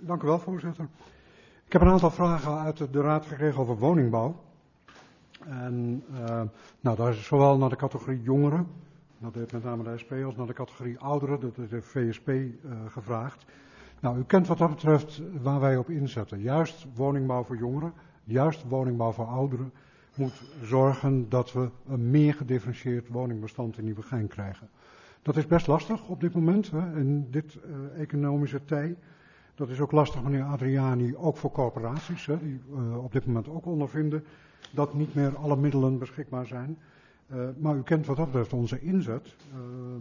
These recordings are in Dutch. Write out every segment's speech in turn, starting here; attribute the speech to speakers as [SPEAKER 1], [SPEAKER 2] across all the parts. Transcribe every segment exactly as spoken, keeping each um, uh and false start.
[SPEAKER 1] Dank u wel, voorzitter. Ik heb een aantal vragen uit de, de Raad gekregen over woningbouw. En uh, nou, daar is zowel naar de categorie jongeren, dat heeft met name de S P, als naar de categorie ouderen, dat is de V S P, uh, gevraagd. Nou, u kent wat dat betreft waar wij op inzetten. Juist woningbouw voor jongeren, juist woningbouw voor ouderen moet zorgen dat we een meer gedifferentieerd woningbestand in Nieuwegein krijgen. Dat is best lastig op dit moment, hè, in dit uh, economische tij. Dat is ook lastig, meneer Adriani, ook voor corporaties, hè, die uh, op dit moment ook ondervinden dat niet meer alle middelen beschikbaar zijn. Uh, maar u kent wat dat betreft onze inzet. Uh,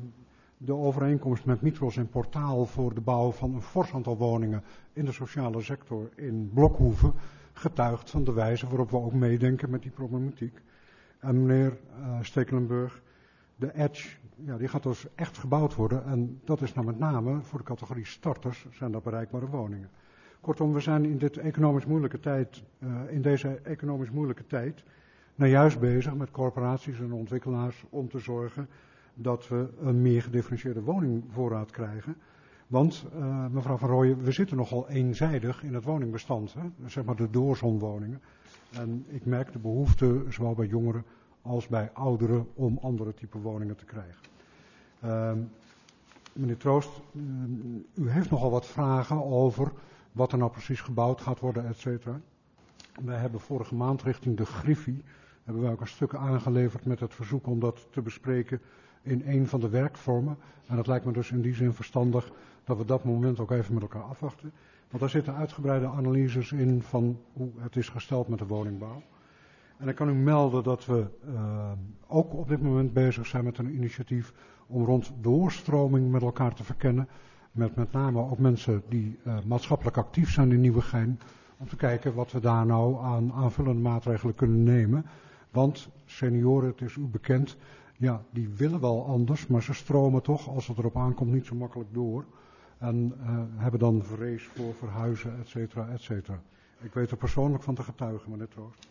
[SPEAKER 1] de overeenkomst met Mitros en Portaal voor de bouw van een fors aantal woningen in de sociale sector in Blokhoeven getuigt van de wijze waarop we ook meedenken met die problematiek. En meneer uh, Stekelenburg, de Edge, ja, die gaat dus echt gebouwd worden. En dat is nou met name voor de categorie starters zijn dat bereikbare woningen. Kortom, we zijn in dit economisch moeilijke tijd, uh, in deze economisch moeilijke tijd, nou juist bezig met corporaties en ontwikkelaars om te zorgen dat we een meer gedifferentieerde woningvoorraad krijgen. Want, uh, mevrouw Van Rooyen, we zitten nogal eenzijdig in het woningbestand, hè? Zeg maar de doorzonwoningen. En ik merk de behoefte, zowel bij jongeren als bij ouderen, om andere type woningen te krijgen. Uh, meneer Troost, uh, u heeft nogal wat vragen over wat er nou precies gebouwd gaat worden, et cetera. Wij hebben vorige maand richting de Griffie, hebben wij ook een stuk aangeleverd met het verzoek om dat te bespreken in een van de werkvormen. En dat lijkt me dus in die zin verstandig dat we dat moment ook even met elkaar afwachten. Want daar zitten uitgebreide analyses in van hoe het is gesteld met de woningbouw. En ik kan u melden dat we uh, ook op dit moment bezig zijn met een initiatief om rond doorstroming met elkaar te verkennen. Met met name ook mensen die uh, maatschappelijk actief zijn in Nieuwegein. Om te kijken wat we daar nou aan aanvullende maatregelen kunnen nemen. Want senioren, het is u bekend, ja, die willen wel anders, maar ze stromen toch, als het erop aankomt, niet zo makkelijk door. En uh, hebben dan vrees voor verhuizen, et cetera, et cetera. Ik weet er persoonlijk van te getuigen, meneer Troost.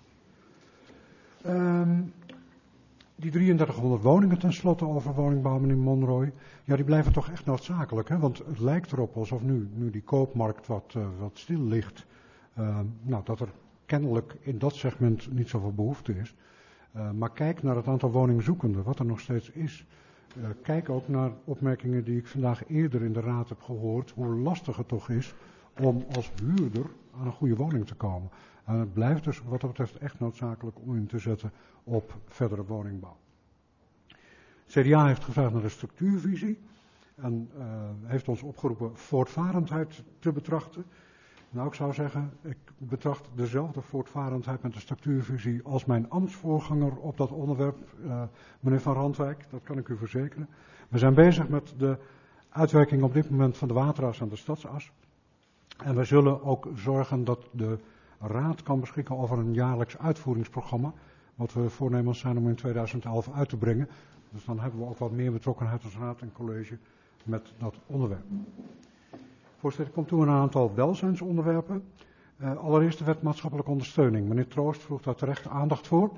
[SPEAKER 1] Um, die drieëndertighonderd woningen tenslotte over woningbouw, meneer Monroy, ja, die blijven toch echt noodzakelijk, hè? Want het lijkt erop alsof nu, nu die koopmarkt wat, uh, wat stil ligt, uh, nou, dat er kennelijk in dat segment niet zoveel behoefte is. Uh, maar kijk naar het aantal woningzoekenden, wat er nog steeds is. Uh, kijk ook naar opmerkingen die ik vandaag eerder in de raad heb gehoord, hoe lastig het toch is om als huurder aan een goede woning te komen. En het blijft dus wat dat betreft echt noodzakelijk om in te zetten op verdere woningbouw. C D A heeft gevraagd naar de structuurvisie en uh, heeft ons opgeroepen voortvarendheid te betrachten. Nou, ik zou zeggen, ik betracht dezelfde voortvarendheid met de structuurvisie als mijn ambtsvoorganger op dat onderwerp, uh, meneer Van Randwijk, dat kan ik u verzekeren. We zijn bezig met de uitwerking op dit moment van de wateras en de stadsas. En we zullen ook zorgen dat de Raad kan beschikken over een jaarlijks uitvoeringsprogramma, wat we voornemens zijn om in tweeduizend elf uit te brengen. Dus dan hebben we ook wat meer betrokkenheid als Raad en College met dat onderwerp. Voorzitter, komt toe een aantal welzijnsonderwerpen. Uh, allereerst de wet maatschappelijke ondersteuning. Meneer Troost vroeg daar terecht aandacht voor.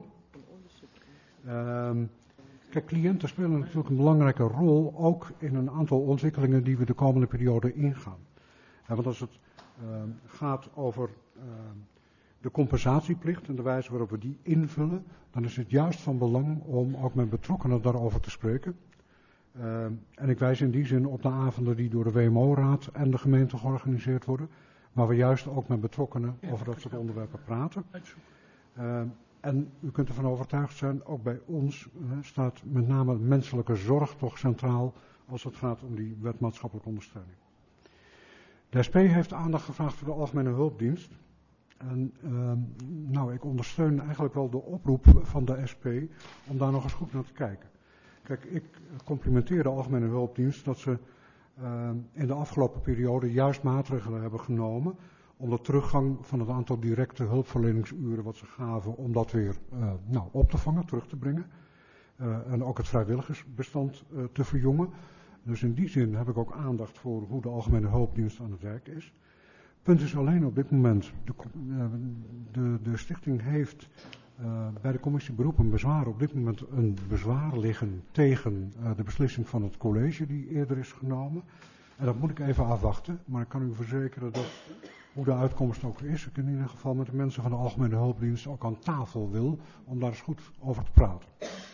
[SPEAKER 1] Uh, kijk, cliënten spelen natuurlijk een belangrijke rol, ook in een aantal ontwikkelingen die we de komende periode ingaan. Uh, want als het uh, gaat over uh, de compensatieplicht en de wijze waarop we die invullen, dan is het juist van belang om ook met betrokkenen daarover te spreken. Uh, en ik wijs in die zin op de avonden die door de W M O-raad en de gemeente georganiseerd worden, waar we juist ook met betrokkenen over dat soort onderwerpen praten. Uh, en u kunt ervan overtuigd zijn, ook bij ons uh, staat met name menselijke zorg toch centraal als het gaat om die wet maatschappelijke ondersteuning. De S P heeft aandacht gevraagd voor de algemene hulpdienst. En uh, nou, ik ondersteun eigenlijk wel de oproep van de S P om daar nog eens goed naar te kijken. Kijk, ik complimenteer de algemene hulpdienst dat ze uh, in de afgelopen periode juist maatregelen hebben genomen om de teruggang van het aantal directe hulpverleningsuren wat ze gaven, om dat weer uh, nou, op te vangen, terug te brengen. Uh, en ook het vrijwilligersbestand uh, te verjongen. Dus in die zin heb ik ook aandacht voor hoe de algemene hulpdienst aan het werk is. Punt is alleen op dit moment, de, de, de stichting heeft uh, bij de commissie beroep en bezwaar op dit moment een bezwaar liggen tegen uh, de beslissing van het college die eerder is genomen. En dat moet ik even afwachten, maar ik kan u verzekeren dat hoe de uitkomst ook is, ik in ieder geval met de mensen van de Algemene Hulpdienst ook aan tafel wil om daar eens goed over te praten.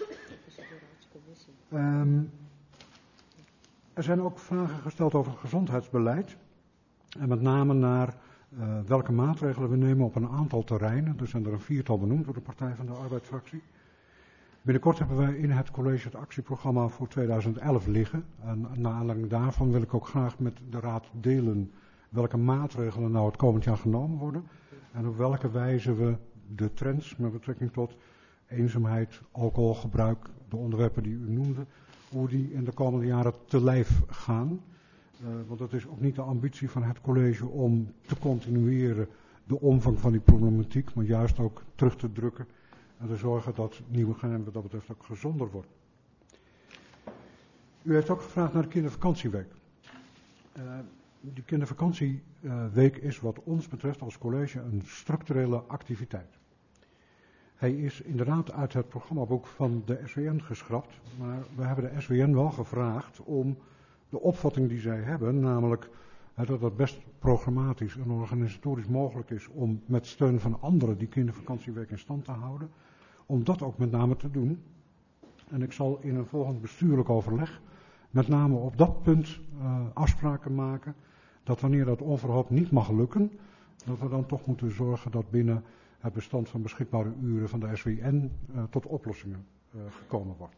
[SPEAKER 1] Um, er zijn ook vragen gesteld over het gezondheidsbeleid en met name naar uh, welke maatregelen we nemen op een aantal terreinen. Er zijn er een viertal benoemd door de Partij van de Arbeidsfractie. Binnenkort hebben wij in het college het actieprogramma voor tweeduizend elf liggen. En naar aanleiding daarvan wil ik ook graag met de raad delen welke maatregelen nou het komend jaar genomen worden. En op welke wijze we de trends met betrekking tot eenzaamheid, alcoholgebruik, de onderwerpen die u noemde, hoe die in de komende jaren te lijf gaan. Uh, want het is ook niet de ambitie van het college om te continueren de omvang van die problematiek, maar juist ook terug te drukken en te zorgen dat Nieuwegein wat dat betreft ook gezonder wordt. U heeft ook gevraagd naar de kindervakantieweek. Uh, die kindervakantieweek is wat ons betreft als college een structurele activiteit. Hij is inderdaad uit het programmaboek van de S W N geschrapt, maar we hebben de S W N wel gevraagd om de opvatting die zij hebben, namelijk dat het best programmatisch en organisatorisch mogelijk is om met steun van anderen die kindervakantieweek in stand te houden, om dat ook met name te doen. En ik zal in een volgend bestuurlijk overleg met name op dat punt uh, afspraken maken, dat wanneer dat onverhoopt niet mag lukken, dat we dan toch moeten zorgen dat binnen het bestand van beschikbare uren van de S W N uh, tot oplossingen uh, gekomen wordt.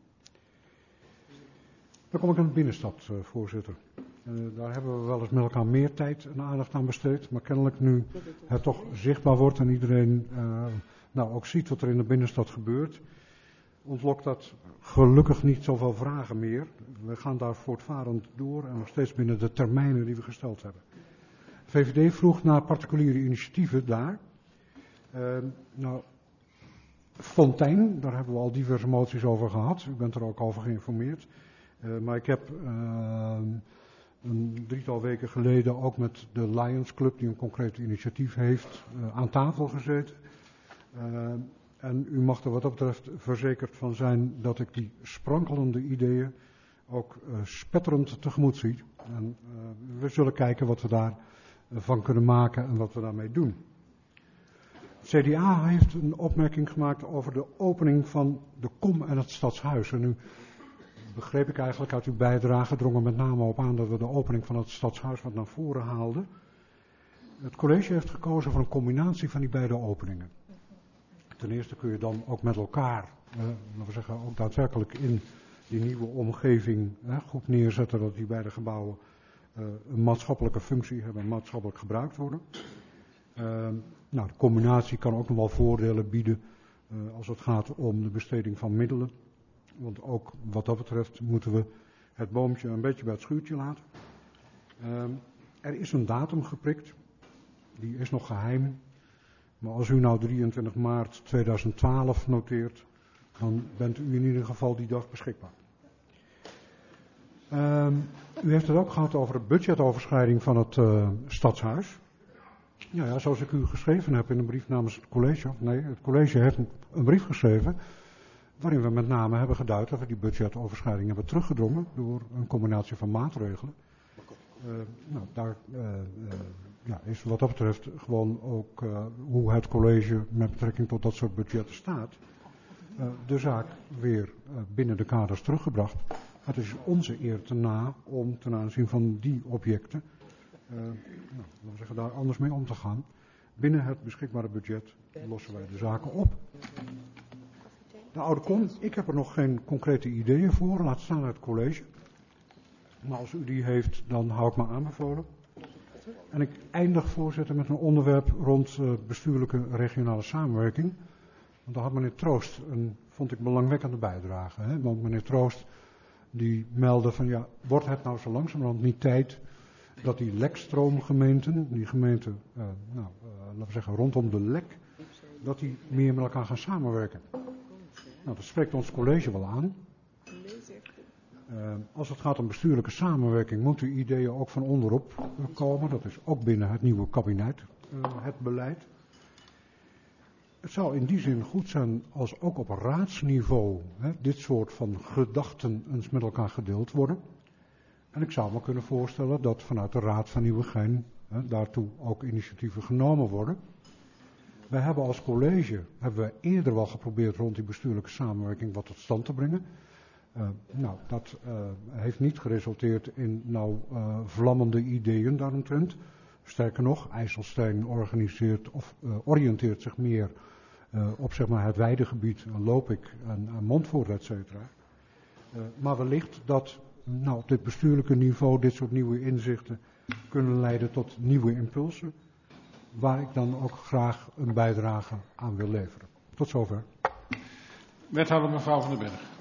[SPEAKER 1] Dan kom ik aan de binnenstad, uh, voorzitter. Uh, daar hebben we wel eens met elkaar meer tijd en aandacht aan besteed, maar kennelijk nu het toch zichtbaar wordt en iedereen uh, nou ook ziet wat er in de binnenstad gebeurt, ontlokt dat gelukkig niet zoveel vragen meer. We gaan daar voortvarend door en nog steeds binnen de termijnen die we gesteld hebben. V V D vroeg naar particuliere initiatieven daar. Uh, nou, Fontijn, daar hebben we al diverse moties over gehad. U bent er ook over geïnformeerd. Uh, maar ik heb uh, een drietal weken geleden ook met de Lions Club, die een concreet initiatief heeft, uh, aan tafel gezeten. Uh, en u mag er wat dat betreft verzekerd van zijn dat ik die sprankelende ideeën ook uh, spetterend tegemoet zie. En uh, we zullen kijken wat we daarvan kunnen maken en wat we daarmee doen. Het C D A heeft een opmerking gemaakt over de opening van de Kom en het Stadshuis. En nu begreep ik eigenlijk uit uw bijdrage, drong er met name op aan dat we de opening van het Stadshuis wat naar voren haalden. Het college heeft gekozen voor een combinatie van die beide openingen. Ten eerste kun je dan ook met elkaar, eh, laten we zeggen, ook daadwerkelijk in die nieuwe omgeving eh, goed neerzetten dat die beide gebouwen eh, een maatschappelijke functie hebben en maatschappelijk gebruikt worden. Uh, nou, de combinatie kan ook nog wel voordelen bieden uh, als het gaat om de besteding van middelen. Want ook wat dat betreft moeten we het boompje een beetje bij het schuurtje laten. Uh, er is een datum geprikt, die is nog geheim. Maar als u nou drieëntwintig maart tweeduizend twaalf noteert, dan bent u in ieder geval die dag beschikbaar. Uh, u heeft het ook gehad over de budgetoverschrijding van het uh, Stadshuis. Ja, ja, zoals ik u geschreven heb in een brief namens het college. Nee, het college heeft een brief geschreven waarin we met name hebben geduid dat we die budgetoverschrijding hebben teruggedrongen door een combinatie van maatregelen. Uh, nou, daar uh, uh, ja, is wat dat betreft gewoon ook uh, hoe het college met betrekking tot dat soort budgetten staat, uh, de zaak weer uh, binnen de kaders teruggebracht. Het is onze eer te na om ten aanzien van die objecten Uh, nou, laten we zeggen, daar anders mee om te gaan. Binnen het beschikbare budget lossen wij de zaken op. De oude kom, ik heb er nog geen concrete ideeën voor, laat staan het college. Maar als u die heeft, dan hou ik me aanbevolen. En ik eindig, voorzitter, met een onderwerp rond uh, bestuurlijke regionale samenwerking. Want daar had meneer Troost een, vond ik, belangwekkende bijdrage. Hè? Want meneer Troost, die meldde van, ja, wordt het nou zo langzamerhand niet tijd dat die lekstroomgemeenten, die gemeenten, uh, nou, uh, laten we zeggen rondom de lek, dat die meer met elkaar gaan samenwerken. Nou, dat spreekt ons college wel aan. Uh, als het gaat om bestuurlijke samenwerking, moeten die ideeën ook van onderop komen. Dat is ook binnen het nieuwe kabinet, uh, het beleid. Het zou in die zin goed zijn als ook op raadsniveau hè, dit soort van gedachten eens met elkaar gedeeld worden. En ik zou me kunnen voorstellen dat vanuit de Raad van Nieuwegein hè, daartoe ook initiatieven genomen worden. Wij hebben als college, hebben we eerder wel geprobeerd rond die bestuurlijke samenwerking wat tot stand te brengen. Uh, nou, dat uh, heeft niet geresulteerd in nou uh, vlammende ideeën daaromtrent. Sterker nog, IJsselstein organiseert of uh, oriënteert zich meer uh, op zeg maar, het weidegebied, uh, loop ik en uh, Montfort, et cetera. Uh, maar wellicht dat nou, op dit bestuurlijke niveau dit soort nieuwe inzichten kunnen leiden tot nieuwe impulsen, waar ik dan ook graag een bijdrage aan wil leveren. Tot zover.
[SPEAKER 2] Wethouder mevrouw Van den Berg.